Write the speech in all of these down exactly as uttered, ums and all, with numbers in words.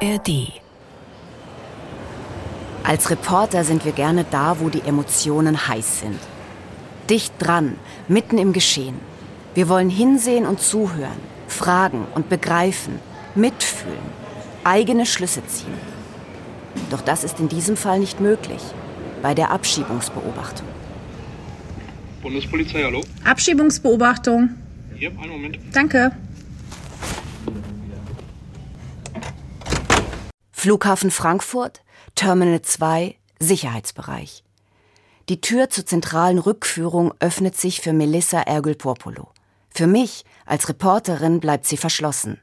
R D. Als Reporter sind wir gerne da, wo die Emotionen heiß sind. Dicht dran, mitten im Geschehen. Wir wollen hinsehen und zuhören, fragen und begreifen, mitfühlen, eigene Schlüsse ziehen. Doch das ist in diesem Fall nicht möglich, bei der Abschiebungsbeobachtung. Bundespolizei, hallo? Abschiebungsbeobachtung. Hier, einen Moment. Danke. Flughafen Frankfurt, Terminal zwei, Sicherheitsbereich. Die Tür zur zentralen Rückführung öffnet sich für Melissa Ergül-Porpolo. Für mich als Reporterin bleibt sie verschlossen.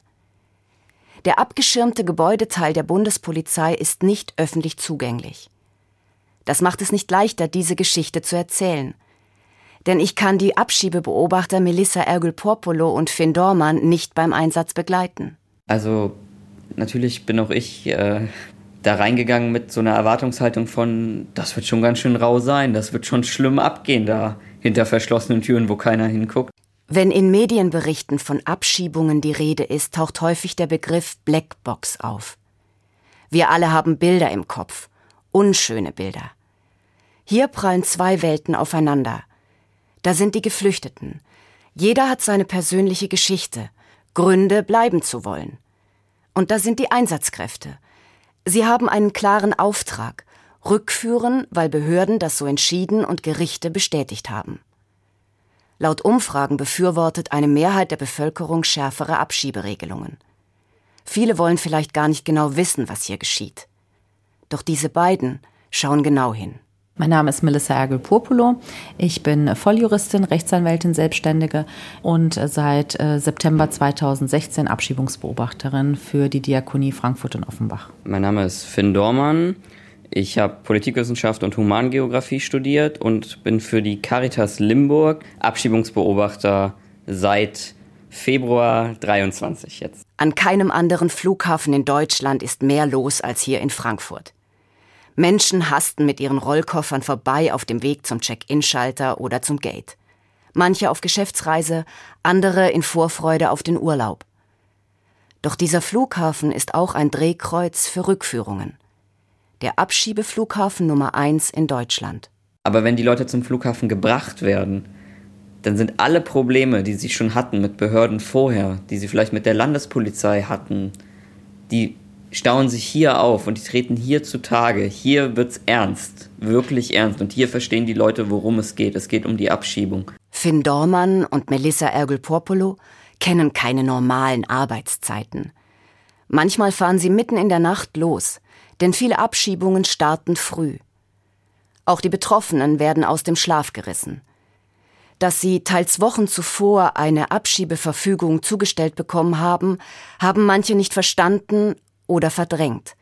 Der abgeschirmte Gebäudeteil der Bundespolizei ist nicht öffentlich zugänglich. Das macht es nicht leichter, diese Geschichte zu erzählen. Denn ich kann die Abschiebebeobachter Melissa Ergül-Porpolo und Finn Dormann nicht beim Einsatz begleiten. Also natürlich bin auch ich äh, da reingegangen mit so einer Erwartungshaltung von, das wird schon ganz schön rau sein, das wird schon schlimm abgehen da hinter verschlossenen Türen, wo keiner hinguckt. Wenn in Medienberichten von Abschiebungen die Rede ist, taucht häufig der Begriff Blackbox auf. Wir alle haben Bilder im Kopf, unschöne Bilder. Hier prallen zwei Welten aufeinander. Da sind die Geflüchteten. Jeder hat seine persönliche Geschichte, Gründe, bleiben zu wollen. Und da sind die Einsatzkräfte. Sie haben einen klaren Auftrag, rückführen, weil Behörden das so entschieden und Gerichte bestätigt haben. Laut Umfragen befürwortet eine Mehrheit der Bevölkerung schärfere Abschieberegelungen. Viele wollen vielleicht gar nicht genau wissen, was hier geschieht. Doch diese beiden schauen genau hin. Mein Name ist Melissa Ergül-Porpolo. Ich bin Volljuristin, Rechtsanwältin, Selbstständige und seit September zweitausendsechzehn Abschiebungsbeobachterin für die Diakonie Frankfurt und Offenbach. Mein Name ist Finn Dormann. Ich habe Politikwissenschaft und Humangeografie studiert und bin für die Caritas Limburg Abschiebungsbeobachter seit Februar dreiundzwanzig jetzt. An keinem anderen Flughafen in Deutschland ist mehr los als hier in Frankfurt. Menschen hasten mit ihren Rollkoffern vorbei auf dem Weg zum Check-in-Schalter oder zum Gate. Manche auf Geschäftsreise, andere in Vorfreude auf den Urlaub. Doch dieser Flughafen ist auch ein Drehkreuz für Rückführungen. Der Abschiebeflughafen Nummer eins in Deutschland. Aber wenn die Leute zum Flughafen gebracht werden, dann sind alle Probleme, die sie schon hatten mit Behörden vorher, die sie vielleicht mit der Landespolizei hatten, die stauen sich hier auf und die treten hier zutage. Hier wird's ernst, wirklich ernst. Und hier verstehen die Leute, worum es geht. Es geht um die Abschiebung. Finn Dormann und Melissa Ergül-Porpolo kennen keine normalen Arbeitszeiten. Manchmal fahren sie mitten in der Nacht los, denn viele Abschiebungen starten früh. Auch die Betroffenen werden aus dem Schlaf gerissen. Dass sie teils Wochen zuvor eine Abschiebeverfügung zugestellt bekommen haben, haben manche nicht verstanden oder verdrängt.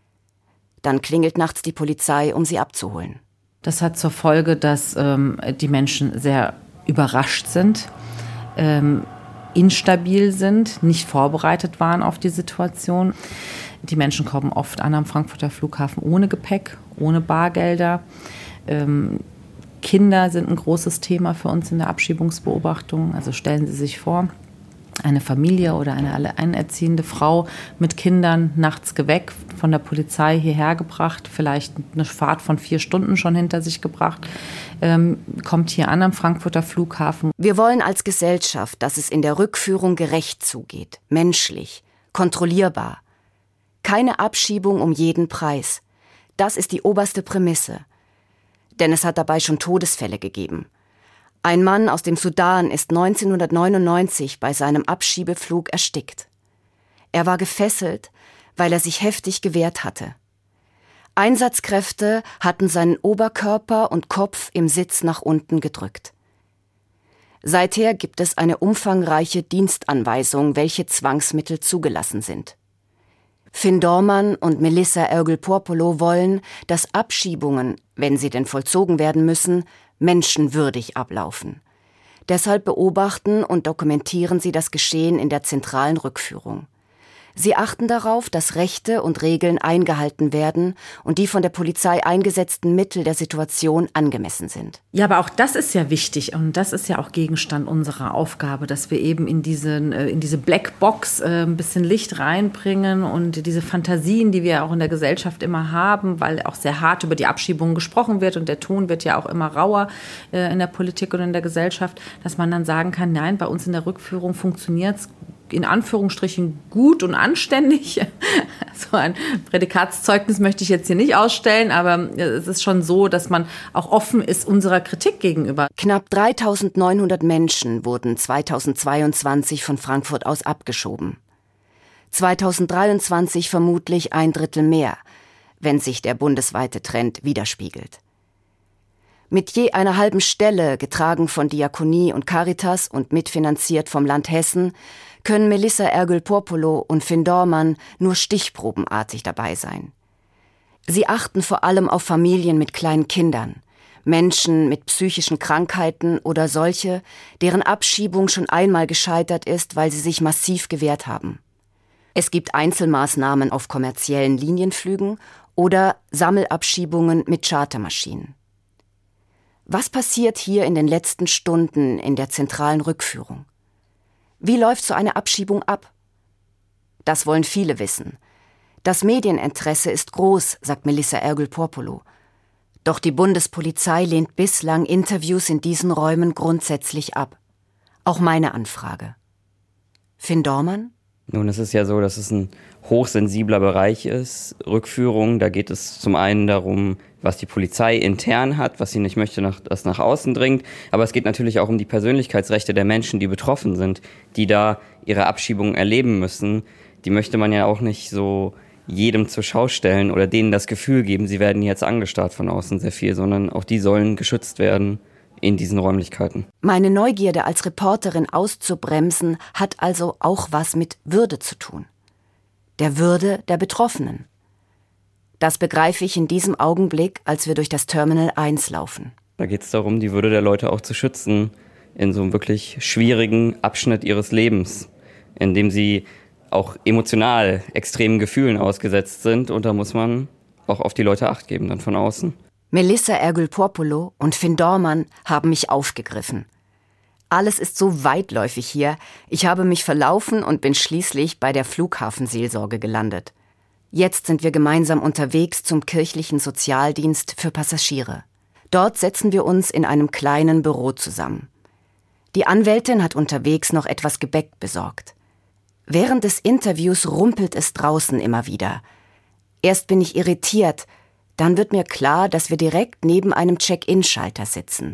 Dann klingelt nachts die Polizei, um sie abzuholen. Das hat zur Folge, dass ähm, die Menschen sehr überrascht sind, ähm, instabil sind, nicht vorbereitet waren auf die Situation. Die Menschen kommen oft an am Frankfurter Flughafen ohne Gepäck, ohne Bargelder. Ähm, Kinder sind ein großes Thema für uns in der Abschiebungsbeobachtung. Also stellen Sie sich vor, eine Familie oder eine alleinerziehende Frau mit Kindern nachts geweckt, von der Polizei hierher gebracht, vielleicht eine Fahrt von vier Stunden schon hinter sich gebracht, ähm, kommt hier an am Frankfurter Flughafen. Wir wollen als Gesellschaft, dass es in der Rückführung gerecht zugeht, menschlich, kontrollierbar. Keine Abschiebung um jeden Preis. Das ist die oberste Prämisse. Denn es hat dabei schon Todesfälle gegeben. Ein Mann aus dem Sudan ist neunzehnhundertneunundneunzig bei seinem Abschiebeflug erstickt. Er war gefesselt, weil er sich heftig gewehrt hatte. Einsatzkräfte hatten seinen Oberkörper und Kopf im Sitz nach unten gedrückt. Seither gibt es eine umfangreiche Dienstanweisung, welche Zwangsmittel zugelassen sind. Finn Dormann und Melissa Ergül-Porpolo wollen, dass Abschiebungen, wenn sie denn vollzogen werden müssen, menschenwürdig ablaufen. Deshalb beobachten und dokumentieren sie das Geschehen in der zentralen Rückführung. Sie achten darauf, dass Rechte und Regeln eingehalten werden und die von der Polizei eingesetzten Mittel der Situation angemessen sind. Ja, aber auch das ist ja wichtig und das ist ja auch Gegenstand unserer Aufgabe, dass wir eben in, diesen, in diese Blackbox ein bisschen Licht reinbringen und diese Fantasien, die wir auch in der Gesellschaft immer haben, weil auch sehr hart über die Abschiebungen gesprochen wird und der Ton wird ja auch immer rauer in der Politik und in der Gesellschaft, dass man dann sagen kann, nein, bei uns in der Rückführung funktioniert es in Anführungsstrichen gut und anständig. So ein Prädikatszeugnis möchte ich jetzt hier nicht ausstellen, aber es ist schon so, dass man auch offen ist unserer Kritik gegenüber. Knapp dreitausendneunhundert Menschen wurden zweitausendzweiundzwanzig von Frankfurt aus abgeschoben. zweitausenddreiundzwanzig vermutlich ein Drittel mehr, wenn sich der bundesweite Trend widerspiegelt. Mit je einer halben Stelle, getragen von Diakonie und Caritas und mitfinanziert vom Land Hessen, können Melissa Ergül-Porpolo und Finn Dormann nur stichprobenartig dabei sein. Sie achten vor allem auf Familien mit kleinen Kindern, Menschen mit psychischen Krankheiten oder solche, deren Abschiebung schon einmal gescheitert ist, weil sie sich massiv gewehrt haben. Es gibt Einzelmaßnahmen auf kommerziellen Linienflügen oder Sammelabschiebungen mit Chartermaschinen. Was passiert hier in den letzten Stunden in der zentralen Rückführung? Wie läuft so eine Abschiebung ab? Das wollen viele wissen. Das Medieninteresse ist groß, sagt Melissa Ergül-Porpolo. Doch die Bundespolizei lehnt bislang Interviews in diesen Räumen grundsätzlich ab. Auch meine Anfrage. Finn Dormann? Nun, es ist ja so, dass es ein hochsensibler Bereich ist, Rückführung. Da geht es zum einen darum, was die Polizei intern hat, was sie nicht möchte, nach, dass nach außen dringt. Aber es geht natürlich auch um die Persönlichkeitsrechte der Menschen, die betroffen sind, die da ihre Abschiebung erleben müssen. Die möchte man ja auch nicht so jedem zur Schau stellen oder denen das Gefühl geben, sie werden jetzt angestarrt von außen sehr viel, sondern auch die sollen geschützt werden in diesen Räumlichkeiten. Meine Neugierde als Reporterin auszubremsen, hat also auch was mit Würde zu tun. Der Würde der Betroffenen. Das begreife ich in diesem Augenblick, als wir durch das Terminal eins laufen. Da geht es darum, die Würde der Leute auch zu schützen in so einem wirklich schwierigen Abschnitt ihres Lebens, in dem sie auch emotional extremen Gefühlen ausgesetzt sind. Und da muss man auch auf die Leute Acht geben, dann von außen. Melissa Ergül-Porpolo und Finn Dormann haben mich aufgegriffen. Alles ist so weitläufig hier. Ich habe mich verlaufen und bin schließlich bei der Flughafenseelsorge gelandet. Jetzt sind wir gemeinsam unterwegs zum kirchlichen Sozialdienst für Passagiere. Dort setzen wir uns in einem kleinen Büro zusammen. Die Anwältin hat unterwegs noch etwas Gebäck besorgt. Während des Interviews rumpelt es draußen immer wieder. Erst bin ich irritiert, dann wird mir klar, dass wir direkt neben einem Check-in-Schalter sitzen.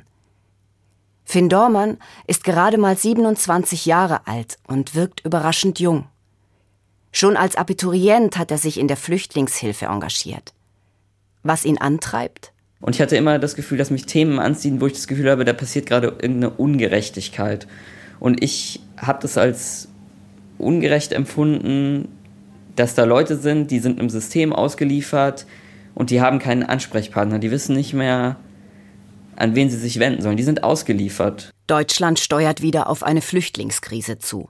Finn Dormann ist gerade mal siebenundzwanzig Jahre alt und wirkt überraschend jung. Schon als Abiturient hat er sich in der Flüchtlingshilfe engagiert. Was ihn antreibt? Und ich hatte immer das Gefühl, dass mich Themen anziehen, wo ich das Gefühl habe, da passiert gerade irgendeine Ungerechtigkeit. Und ich habe das als ungerecht empfunden, dass da Leute sind, die sind einem System ausgeliefert und die haben keinen Ansprechpartner. Die wissen nicht mehr, an wen sie sich wenden sollen. Die sind ausgeliefert. Deutschland steuert wieder auf eine Flüchtlingskrise zu.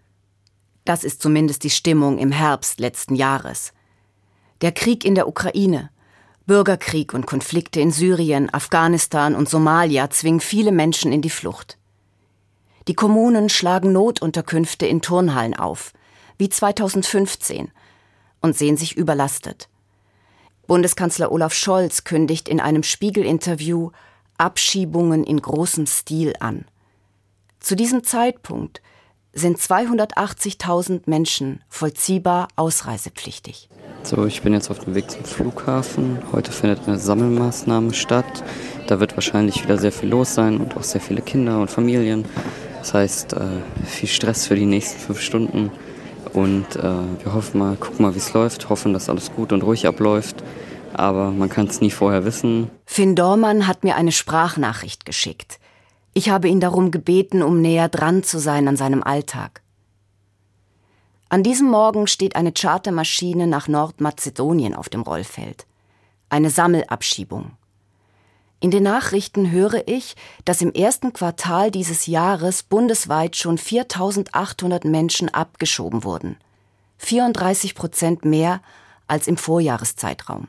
Das ist zumindest die Stimmung im Herbst letzten Jahres. Der Krieg in der Ukraine, Bürgerkrieg und Konflikte in Syrien, Afghanistan und Somalia zwingen viele Menschen in die Flucht. Die Kommunen schlagen Notunterkünfte in Turnhallen auf, wie zweitausendfünfzehn, und sehen sich überlastet. Bundeskanzler Olaf Scholz kündigt in einem Spiegel-Interview Abschiebungen in großem Stil an. Zu diesem Zeitpunkt sind zweihundertachtzigtausend Menschen vollziehbar ausreisepflichtig. So, ich bin jetzt auf dem Weg zum Flughafen. Heute findet eine Sammelmaßnahme statt. Da wird wahrscheinlich wieder sehr viel los sein und auch sehr viele Kinder und Familien. Das heißt, äh, viel Stress für die nächsten fünf Stunden. Und äh, wir hoffen mal, gucken mal, wie es läuft. Hoffen, dass alles gut und ruhig abläuft. Aber man kann es nie vorher wissen. Finn Dormann hat mir eine Sprachnachricht geschickt. Ich habe ihn darum gebeten, um näher dran zu sein an seinem Alltag. An diesem Morgen steht eine Chartermaschine nach Nordmazedonien auf dem Rollfeld. Eine Sammelabschiebung. In den Nachrichten höre ich, dass im ersten Quartal dieses Jahres bundesweit schon viertausendachthundert Menschen abgeschoben wurden. vierunddreißig Prozent mehr als im Vorjahreszeitraum.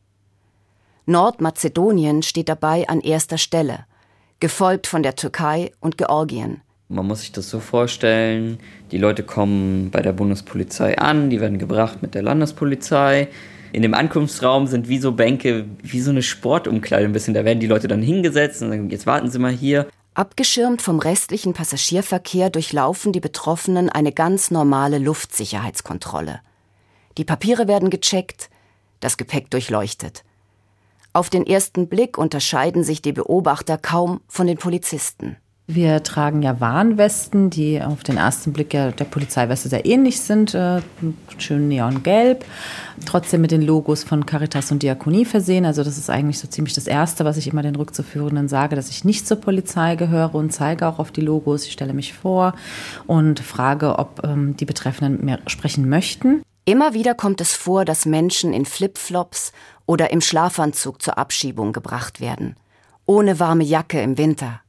Nordmazedonien steht dabei an erster Stelle, gefolgt von der Türkei und Georgien. Man muss sich das so vorstellen, die Leute kommen bei der Bundespolizei an, die werden gebracht mit der Landespolizei. In dem Ankunftsraum sind wie so Bänke, wie so eine Sportumkleide ein bisschen. Da werden die Leute dann hingesetzt und sagen, jetzt warten Sie mal hier. Abgeschirmt vom restlichen Passagierverkehr durchlaufen die Betroffenen eine ganz normale Luftsicherheitskontrolle. Die Papiere werden gecheckt, das Gepäck durchleuchtet. Auf den ersten Blick unterscheiden sich die Beobachter kaum von den Polizisten. Wir tragen ja Warnwesten, die auf den ersten Blick ja der Polizeiweste sehr ähnlich sind, äh, schön neongelb, trotzdem mit den Logos von Caritas und Diakonie versehen. Also das ist eigentlich so ziemlich das Erste, was ich immer den Rückzuführenden sage, dass ich nicht zur Polizei gehöre und zeige auch auf die Logos. Ich stelle mich vor und frage, ob ähm, die Betreffenden mit mir sprechen möchten. Immer wieder kommt es vor, dass Menschen in Flipflops oder im Schlafanzug zur Abschiebung gebracht werden, ohne warme Jacke im Winter.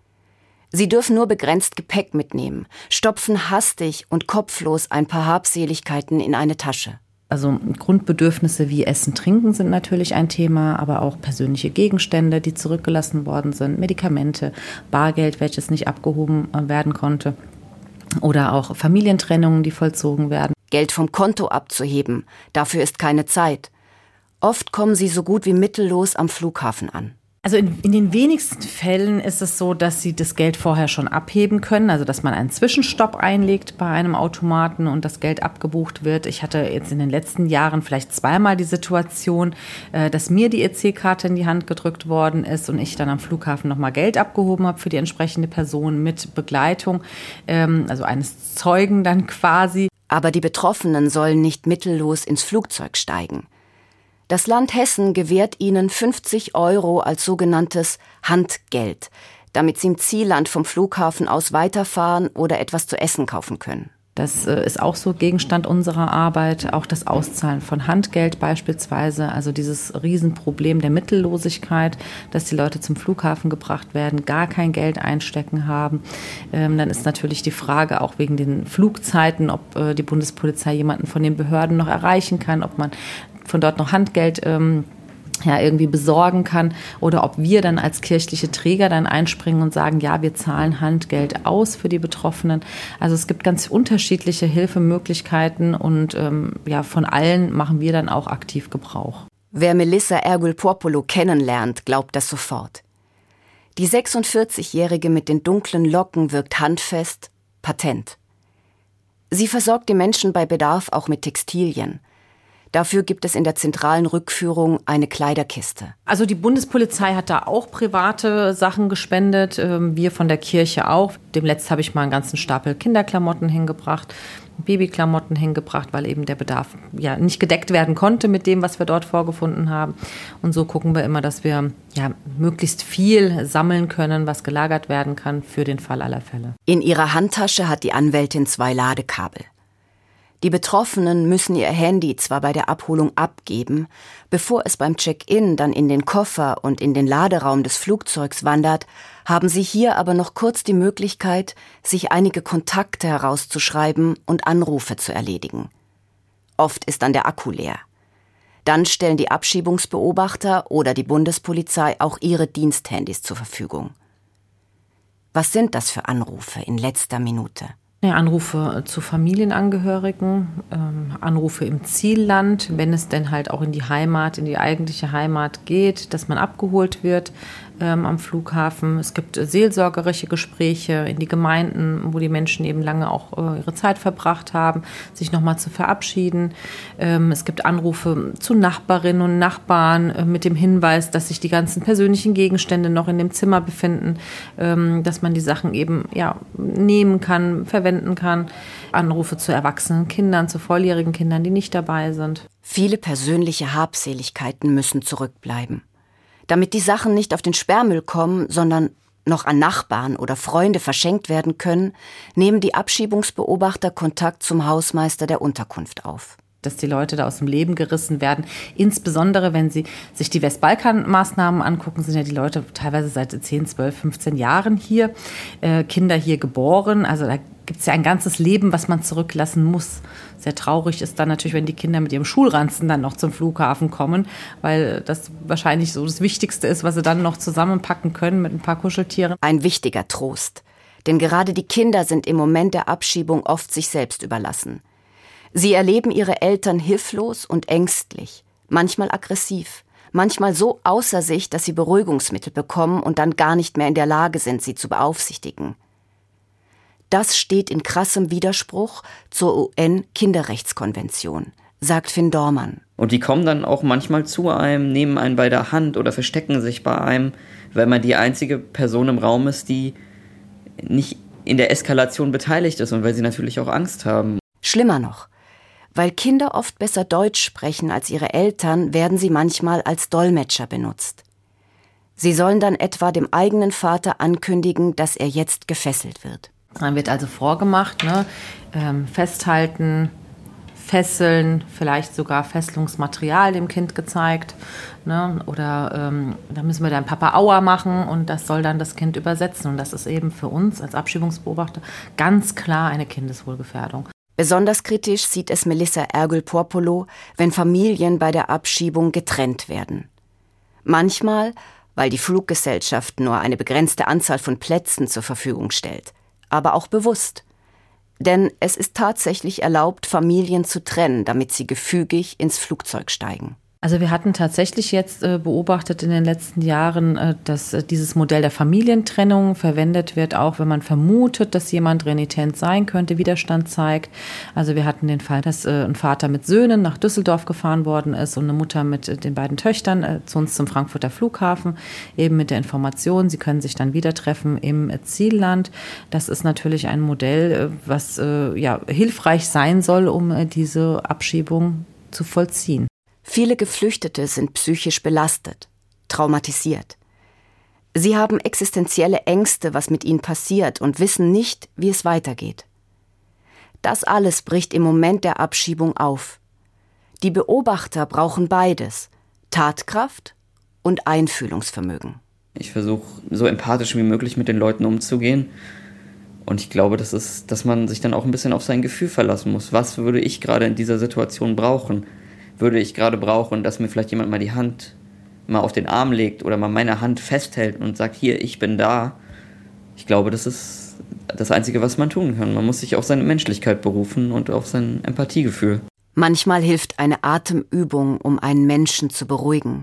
Sie dürfen nur begrenzt Gepäck mitnehmen, stopfen hastig und kopflos ein paar Habseligkeiten in eine Tasche. Also Grundbedürfnisse wie Essen, Trinken sind natürlich ein Thema, aber auch persönliche Gegenstände, die zurückgelassen worden sind, Medikamente, Bargeld, welches nicht abgehoben werden konnte oder auch Familientrennungen, die vollzogen werden. Geld vom Konto abzuheben, dafür ist keine Zeit. Oft kommen sie so gut wie mittellos am Flughafen an. Also in, in den wenigsten Fällen ist es so, dass sie das Geld vorher schon abheben können, also dass man einen Zwischenstopp einlegt bei einem Automaten und das Geld abgebucht wird. Ich hatte jetzt in den letzten Jahren vielleicht zweimal die Situation, dass mir die E C-Karte in die Hand gedrückt worden ist und ich dann am Flughafen nochmal Geld abgehoben habe für die entsprechende Person mit Begleitung, also eines Zeugen dann quasi. Aber die Betroffenen sollen nicht mittellos ins Flugzeug steigen. Das Land Hessen gewährt ihnen fünfzig Euro als sogenanntes Handgeld, damit sie im Zielland vom Flughafen aus weiterfahren oder etwas zu essen kaufen können. Das ist auch so Gegenstand unserer Arbeit, auch das Auszahlen von Handgeld beispielsweise, also dieses Riesenproblem der Mittellosigkeit, dass die Leute zum Flughafen gebracht werden, gar kein Geld einstecken haben. Ähm, dann ist natürlich die Frage auch wegen den Flugzeiten, ob äh, die Bundespolizei jemanden von den Behörden noch erreichen kann, ob man von dort noch Handgeld ähm, ja, irgendwie besorgen kann oder ob wir dann als kirchliche Träger dann einspringen und sagen, ja, wir zahlen Handgeld aus für die Betroffenen. Also es gibt ganz unterschiedliche Hilfemöglichkeiten und ähm, ja, von allen machen wir dann auch aktiv Gebrauch. Wer Melissa Ergül-Porpolo kennenlernt, glaubt das sofort. Die sechsundvierzigjährige mit den dunklen Locken wirkt handfest, patent. Sie versorgt die Menschen bei Bedarf auch mit Textilien. Dafür gibt es in der zentralen Rückführung eine Kleiderkiste. Also die Bundespolizei hat da auch private Sachen gespendet, wir von der Kirche auch. Demletzt habe ich mal einen ganzen Stapel Kinderklamotten hingebracht, Babyklamotten hingebracht, weil eben der Bedarf ja nicht gedeckt werden konnte mit dem, was wir dort vorgefunden haben. Und so gucken wir immer, dass wir ja möglichst viel sammeln können, was gelagert werden kann für den Fall aller Fälle. In ihrer Handtasche hat die Anwältin zwei Ladekabel. Die Betroffenen müssen ihr Handy zwar bei der Abholung abgeben, bevor es beim Check-in dann in den Koffer und in den Laderaum des Flugzeugs wandert, haben sie hier aber noch kurz die Möglichkeit, sich einige Kontakte herauszuschreiben und Anrufe zu erledigen. Oft ist dann der Akku leer. Dann stellen die Abschiebungsbeobachter oder die Bundespolizei auch ihre Diensthandys zur Verfügung. Was sind das für Anrufe in letzter Minute? Ja, Anrufe zu Familienangehörigen, ähm, Anrufe im Zielland, wenn es denn halt auch in die Heimat, in die eigentliche Heimat geht, dass man abgeholt wird ähm, am Flughafen. Es gibt seelsorgerische Gespräche in die Gemeinden, wo die Menschen eben lange auch äh, ihre Zeit verbracht haben, sich nochmal zu verabschieden. Ähm, es gibt Anrufe zu Nachbarinnen und Nachbarn äh, mit dem Hinweis, dass sich die ganzen persönlichen Gegenstände noch in dem Zimmer befinden, ähm, dass man die Sachen eben ja, nehmen kann, verwenden kann. Anrufe zu erwachsenen Kindern, zu volljährigen Kindern, die nicht dabei sind. Viele persönliche Habseligkeiten müssen zurückbleiben. Damit die Sachen nicht auf den Sperrmüll kommen, sondern noch an Nachbarn oder Freunde verschenkt werden können, nehmen die Abschiebungsbeobachter Kontakt zum Hausmeister der Unterkunft auf. dass die Leute da aus dem Leben gerissen werden. Insbesondere, wenn Sie sich die Westbalkan-Maßnahmen angucken, sind ja die Leute teilweise seit zehn, zwölf, fünfzehn Jahren hier, äh, Kinder hier geboren. Also da gibt es ja ein ganzes Leben, was man zurücklassen muss. Sehr traurig ist dann natürlich, wenn die Kinder mit ihrem Schulranzen dann noch zum Flughafen kommen, weil das wahrscheinlich so das Wichtigste ist, was sie dann noch zusammenpacken können mit ein paar Kuscheltieren. Ein wichtiger Trost. Denn gerade die Kinder sind im Moment der Abschiebung oft sich selbst überlassen. Sie erleben ihre Eltern hilflos und ängstlich, manchmal aggressiv, manchmal so außer sich, dass sie Beruhigungsmittel bekommen und dann gar nicht mehr in der Lage sind, sie zu beaufsichtigen. Das steht in krassem Widerspruch zur U N-Kinderrechtskonvention, sagt Finn Dormann. Und die kommen dann auch manchmal zu einem, nehmen einen bei der Hand oder verstecken sich bei einem, weil man die einzige Person im Raum ist, die nicht in der Eskalation beteiligt ist und weil sie natürlich auch Angst haben. Schlimmer noch. Weil Kinder oft besser Deutsch sprechen als ihre Eltern, werden sie manchmal als Dolmetscher benutzt. Sie sollen dann etwa dem eigenen Vater ankündigen, dass er jetzt gefesselt wird. Dann wird also vorgemacht, ne? ähm, festhalten, fesseln, vielleicht sogar Fesselungsmaterial dem Kind gezeigt. Ne? Oder ähm, da müssen wir dann Papa Aua machen und das soll dann das Kind übersetzen. Und das ist eben für uns als Abschiebungsbeobachter ganz klar eine Kindeswohlgefährdung. Besonders kritisch sieht es Melissa Ergül-Porpolo, wenn Familien bei der Abschiebung getrennt werden. Manchmal, weil die Fluggesellschaft nur eine begrenzte Anzahl von Plätzen zur Verfügung stellt, aber auch bewusst. Denn es ist tatsächlich erlaubt, Familien zu trennen, damit sie gefügig ins Flugzeug steigen. Also wir hatten tatsächlich jetzt äh, beobachtet in den letzten Jahren, äh, dass äh, dieses Modell der Familientrennung verwendet wird, auch wenn man vermutet, dass jemand renitent sein könnte, Widerstand zeigt. Also wir hatten den Fall, dass äh, ein Vater mit Söhnen nach Düsseldorf gefahren worden ist und eine Mutter mit äh, den beiden Töchtern äh, zu uns zum Frankfurter Flughafen, eben mit der Information, sie können sich dann wieder treffen im äh, Zielland. Das ist natürlich ein Modell, äh, was äh, ja, hilfreich sein soll, um äh, diese Abschiebung zu vollziehen. Viele Geflüchtete sind psychisch belastet, traumatisiert. Sie haben existenzielle Ängste, was mit ihnen passiert, und wissen nicht, wie es weitergeht. Das alles bricht im Moment der Abschiebung auf. Die Beobachter brauchen beides: Tatkraft und Einfühlungsvermögen. Ich versuche, so empathisch wie möglich mit den Leuten umzugehen. Und ich glaube, das ist, dass man sich dann auch ein bisschen auf sein Gefühl verlassen muss. Was würde ich gerade in dieser Situation brauchen? Würde ich gerade brauchen, dass mir vielleicht jemand mal die Hand mal auf den Arm legt oder mal meine Hand festhält und sagt, hier, ich bin da. Ich glaube, das ist das Einzige, was man tun kann. Man muss sich auf seine Menschlichkeit berufen und auf sein Empathiegefühl. Manchmal hilft eine Atemübung, um einen Menschen zu beruhigen.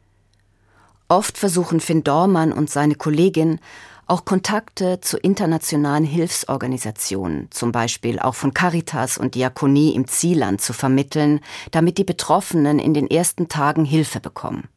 Oft versuchen Finn Dormann und seine Kollegin auch Kontakte zu internationalen Hilfsorganisationen, zum Beispiel auch von Caritas und Diakonie im Zielland, zu vermitteln, damit die Betroffenen in den ersten Tagen Hilfe bekommen.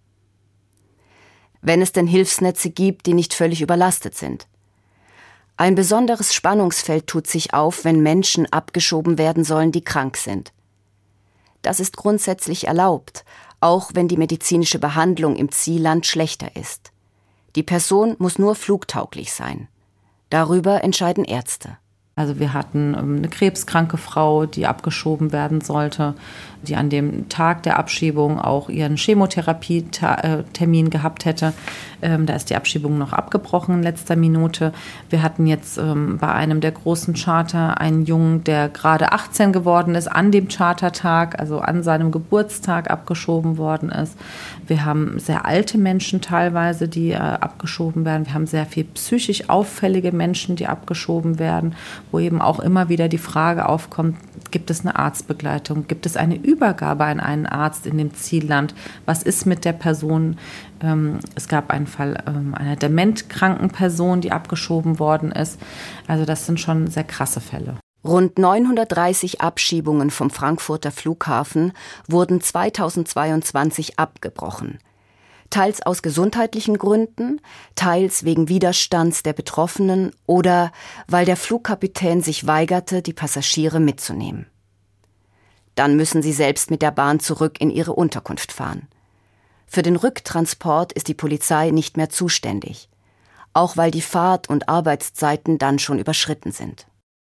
Wenn es denn Hilfsnetze gibt, die nicht völlig überlastet sind. Ein besonderes Spannungsfeld tut sich auf, wenn Menschen abgeschoben werden sollen, die krank sind. Das ist grundsätzlich erlaubt, auch wenn die medizinische Behandlung im Zielland schlechter ist. Die Person muss nur flugtauglich sein. Darüber entscheiden Ärzte. Also wir hatten eine krebskranke Frau, die abgeschoben werden sollte, die an dem Tag der Abschiebung auch ihren Chemotherapie-Termin gehabt hätte. Ähm, da ist die Abschiebung noch abgebrochen in letzter Minute. Wir hatten jetzt ähm, bei einem der großen Charter einen Jungen, der gerade achtzehn geworden ist, an dem Chartertag, also an seinem Geburtstag abgeschoben worden ist. Wir haben sehr alte Menschen teilweise, die äh, abgeschoben werden. Wir haben sehr viel psychisch auffällige Menschen, die abgeschoben werden, wo eben auch immer wieder die Frage aufkommt, gibt es eine Arztbegleitung, gibt es eine Übergabe an einen Arzt in dem Zielland, was ist mit der Person? Ähm, es gab einen Fall ähm, einer dementkranken Person, die abgeschoben worden ist. Also das sind schon sehr krasse Fälle. Rund neunhundertdreißig Abschiebungen vom Frankfurter Flughafen wurden zweitausendzweiundzwanzig abgebrochen. Teils aus gesundheitlichen Gründen, teils wegen Widerstands der Betroffenen oder weil der Flugkapitän sich weigerte, die Passagiere mitzunehmen. Dann müssen sie selbst mit der Bahn zurück in ihre Unterkunft fahren. Für den Rücktransport ist die Polizei nicht mehr zuständig, auch weil die Fahrt- und Arbeitszeiten dann schon überschritten sind.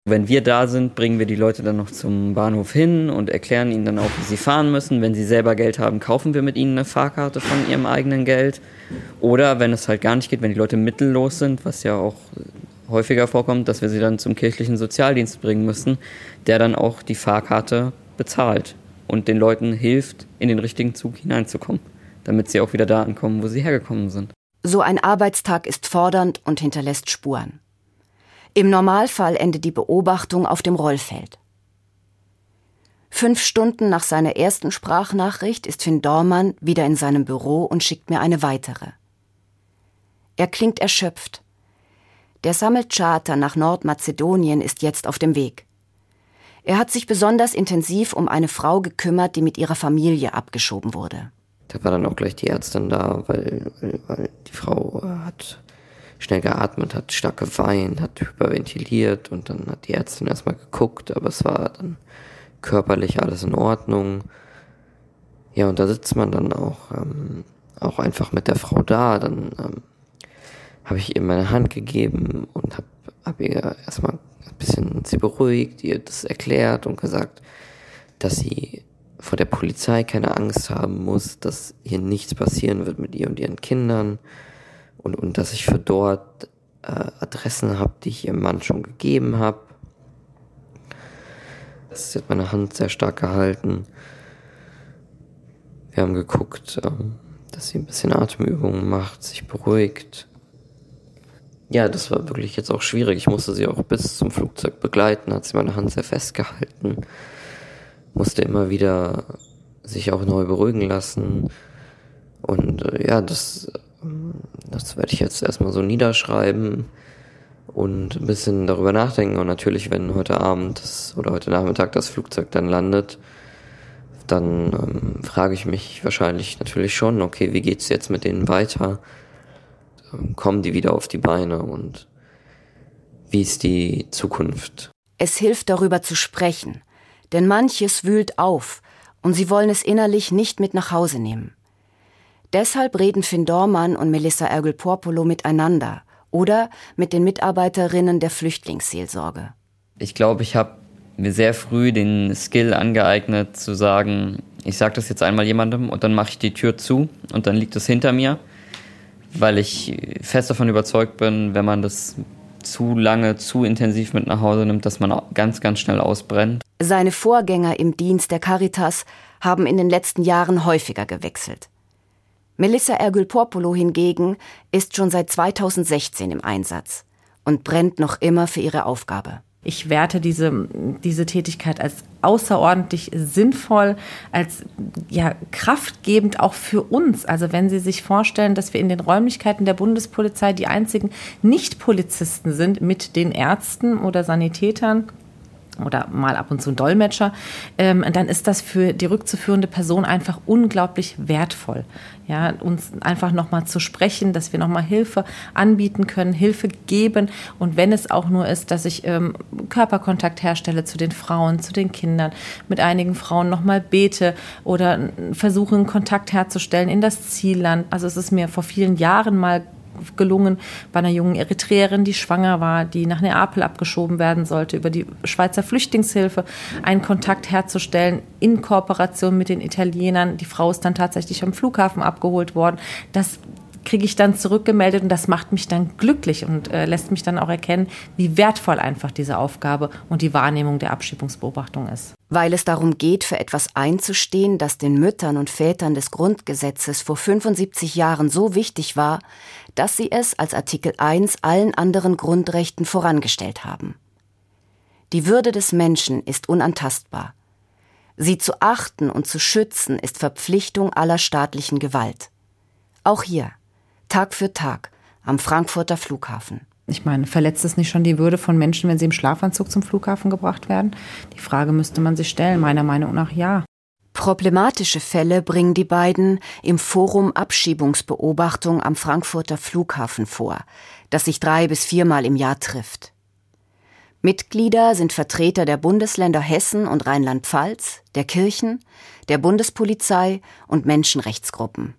Wenn wir da sind, bringen wir die Leute dann noch zum Bahnhof hin und erklären ihnen dann auch, wie sie fahren müssen. Wenn sie selber Geld haben, kaufen wir mit ihnen eine Fahrkarte von ihrem eigenen Geld. Oder wenn es halt gar nicht geht, wenn die Leute mittellos sind, was ja auch häufiger vorkommt, dass wir sie dann zum kirchlichen Sozialdienst bringen müssen, der dann auch die Fahrkarte bezahlt und den Leuten hilft, in den richtigen Zug hineinzukommen, damit sie auch wieder da ankommen, wo sie hergekommen sind. So ein Arbeitstag ist fordernd und hinterlässt Spuren. Im Normalfall endet die Beobachtung auf dem Rollfeld. Fünf Stunden nach seiner ersten Sprachnachricht ist Finn Dormann wieder in seinem Büro und schickt mir eine weitere. Er klingt erschöpft. Der Sammelcharter nach Nordmazedonien ist jetzt auf dem Weg. Er hat sich besonders intensiv um eine Frau gekümmert, die mit ihrer Familie abgeschoben wurde. Da war dann auch gleich die Ärztin da, weil, weil die Frau hat schnell geatmet, hat stark geweint, hat hyperventiliert und dann hat die Ärztin erstmal geguckt, aber es war dann körperlich alles in Ordnung. Ja, und da sitzt man dann auch, ähm, auch einfach mit der Frau da. Dann ähm, habe ich ihr meine Hand gegeben und habe hab ihr erstmal ein bisschen sie beruhigt, ihr das erklärt und gesagt, dass sie vor der Polizei keine Angst haben muss, dass hier nichts passieren wird mit ihr und ihren Kindern. Und, und dass ich für dort äh, Adressen habe, die ich ihrem Mann schon gegeben habe. Sie hat meine Hand sehr stark gehalten. Wir haben geguckt, ähm, dass sie ein bisschen Atemübungen macht, sich beruhigt. Ja, das war wirklich jetzt auch schwierig. Ich musste sie auch bis zum Flugzeug begleiten, hat sie meine Hand sehr festgehalten. Musste immer wieder sich auch neu beruhigen lassen. Und äh, ja, das... Das werde ich jetzt erstmal so niederschreiben und ein bisschen darüber nachdenken. Und natürlich, wenn heute Abend das, oder heute Nachmittag das Flugzeug dann landet, dann ähm, frage ich mich wahrscheinlich natürlich schon, okay, wie geht's jetzt mit denen weiter? Kommen die wieder auf die Beine und wie ist die Zukunft? Es hilft, darüber zu sprechen, denn manches wühlt auf und sie wollen es innerlich nicht mit nach Hause nehmen. Deshalb reden Finn Dormann und Melissa Ergül-Porpolo miteinander oder mit den Mitarbeiterinnen der Flüchtlingsseelsorge. Ich glaube, ich habe mir sehr früh den Skill angeeignet, zu sagen, ich sage das jetzt einmal jemandem und dann mache ich die Tür zu und dann liegt es hinter mir, weil ich fest davon überzeugt bin, wenn man das zu lange, zu intensiv mit nach Hause nimmt, dass man ganz, ganz schnell ausbrennt. Seine Vorgänger im Dienst der Caritas haben in den letzten Jahren häufiger gewechselt. Melissa Ergül-Porpolo hingegen ist schon seit zweitausendsechzehn im Einsatz und brennt noch immer für ihre Aufgabe. Ich werte diese, diese Tätigkeit als außerordentlich sinnvoll, als ja, kraftgebend auch für uns. Also wenn Sie sich vorstellen, dass wir in den Räumlichkeiten der Bundespolizei die einzigen Nicht-Polizisten sind mit den Ärzten oder Sanitätern, oder mal ab und zu ein Dolmetscher, ähm, dann ist das für die rückzuführende Person einfach unglaublich wertvoll. Ja, uns einfach nochmal zu sprechen, dass wir nochmal Hilfe anbieten können, Hilfe geben. Und wenn es auch nur ist, dass ich ähm, Körperkontakt herstelle zu den Frauen, zu den Kindern, mit einigen Frauen nochmal bete oder versuche, einen Kontakt herzustellen in das Zielland. Also es ist mir vor vielen Jahren mal gelungen, bei einer jungen Eritreerin, die schwanger war, die nach Neapel abgeschoben werden sollte, über die Schweizer Flüchtlingshilfe einen Kontakt herzustellen in Kooperation mit den Italienern. Die Frau ist dann tatsächlich am Flughafen abgeholt worden. Das kriege ich dann zurückgemeldet und das macht mich dann glücklich und äh, lässt mich dann auch erkennen, wie wertvoll einfach diese Aufgabe und die Wahrnehmung der Abschiebungsbeobachtung ist. Weil es darum geht, für etwas einzustehen, das den Müttern und Vätern des Grundgesetzes vor fünfundsiebzig Jahren so wichtig war, dass sie es als Artikel eins allen anderen Grundrechten vorangestellt haben. Die Würde des Menschen ist unantastbar. Sie zu achten und zu schützen ist Verpflichtung aller staatlichen Gewalt. Auch hier, Tag für Tag, am Frankfurter Flughafen. Ich meine, verletzt es nicht schon die Würde von Menschen, wenn sie im Schlafanzug zum Flughafen gebracht werden? Die Frage müsste man sich stellen, meiner Meinung nach ja. Problematische Fälle bringen die beiden im Forum Abschiebungsbeobachtung am Frankfurter Flughafen vor, das sich drei- bis viermal im Jahr trifft. Mitglieder sind Vertreter der Bundesländer Hessen und Rheinland-Pfalz, der Kirchen, der Bundespolizei und Menschenrechtsgruppen.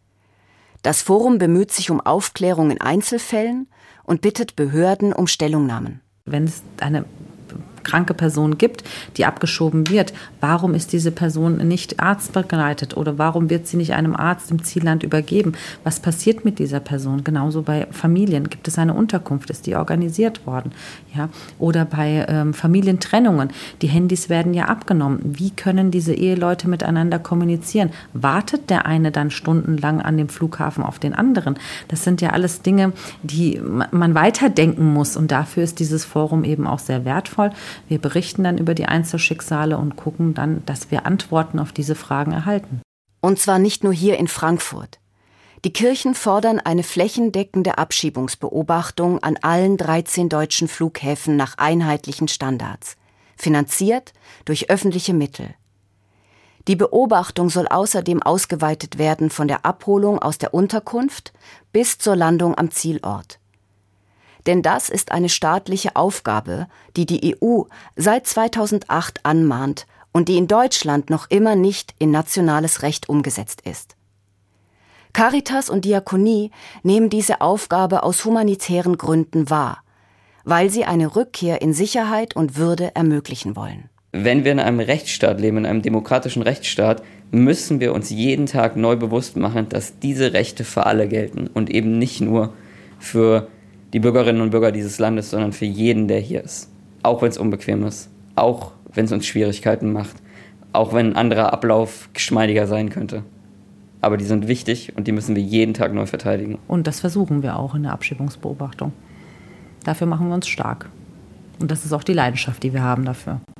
Das Forum bemüht sich um Aufklärung in Einzelfällen und bittet Behörden um Stellungnahmen. Wenn es eine kranke Person gibt, die abgeschoben wird, warum ist diese Person nicht arztbegleitet oder warum wird sie nicht einem Arzt im Zielland übergeben? Was passiert mit dieser Person? Genauso bei Familien. Gibt es eine Unterkunft? Ist die organisiert worden? Ja? Oder bei ähm, Familientrennungen. Die Handys werden ja abgenommen. Wie können diese Eheleute miteinander kommunizieren? Wartet der eine dann stundenlang an dem Flughafen auf den anderen? Das sind ja alles Dinge, die man weiterdenken muss. Und dafür ist dieses Forum eben auch sehr wertvoll. Wir berichten dann über die Einzelschicksale und gucken dann, dass wir Antworten auf diese Fragen erhalten. Und zwar nicht nur hier in Frankfurt. Die Kirchen fordern eine flächendeckende Abschiebungsbeobachtung an allen dreizehn deutschen Flughäfen nach einheitlichen Standards, finanziert durch öffentliche Mittel. Die Beobachtung soll außerdem ausgeweitet werden von der Abholung aus der Unterkunft bis zur Landung am Zielort. Denn das ist eine staatliche Aufgabe, die die E U seit zweitausendacht anmahnt und die in Deutschland noch immer nicht in nationales Recht umgesetzt ist. Caritas und Diakonie nehmen diese Aufgabe aus humanitären Gründen wahr, weil sie eine Rückkehr in Sicherheit und Würde ermöglichen wollen. Wenn wir in einem Rechtsstaat leben, in einem demokratischen Rechtsstaat, müssen wir uns jeden Tag neu bewusst machen, dass diese Rechte für alle gelten und eben nicht nur für die Bürgerinnen und Bürger dieses Landes, sondern für jeden, der hier ist. Auch wenn es unbequem ist, auch wenn es uns Schwierigkeiten macht, auch wenn ein anderer Ablauf geschmeidiger sein könnte. Aber die sind wichtig und die müssen wir jeden Tag neu verteidigen. Und das versuchen wir auch in der Abschiebungsbeobachtung. Dafür machen wir uns stark. Und das ist auch die Leidenschaft, die wir haben dafür.